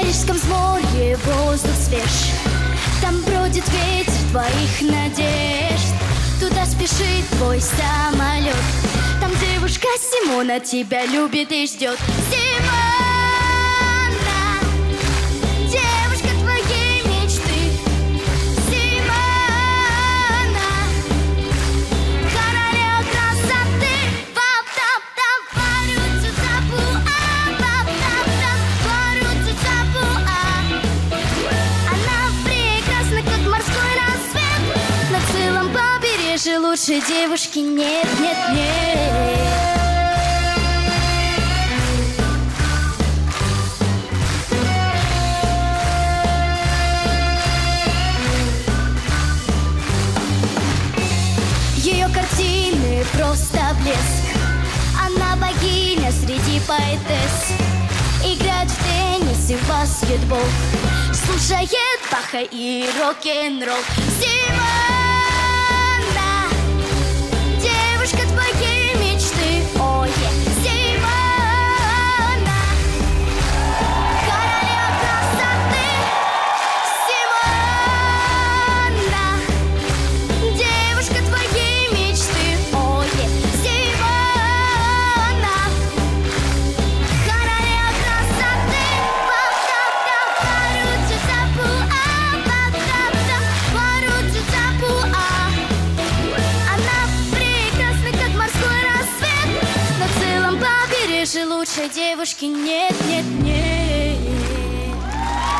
Парижском взморье воздух свеж, там бродит ветер твоих надежд. Туда спешит твой самолет, там девушка Симона тебя любит и ждет. Симона, девушка твоей мечты. Симона, королева красоты. Пап-тап-тап, парю цу-цапу-а. Пап-тап-тап, парю цу-цапу-а. Она прекрасна, как морской рассвет. На целом побережье лучше девушки нет, нет, нет. Ее картины просто блеск. Она богиня среди поэтесс. Играет в теннис и в баскетбол, слушает Баха и рок-н-ролл. Симона, девушка твоей мечты. Ой, Симона, королева красоты. Симона, девушка твоей мечты. Ой, Симона, королева красоты. Пап-тап-тап, парю цу-цапу-а. Пап-тап-тап, парю цу-цапу-а. Она прекрасна, как морской рассвет. На целом побережье лучше девушки нет, нет, нет.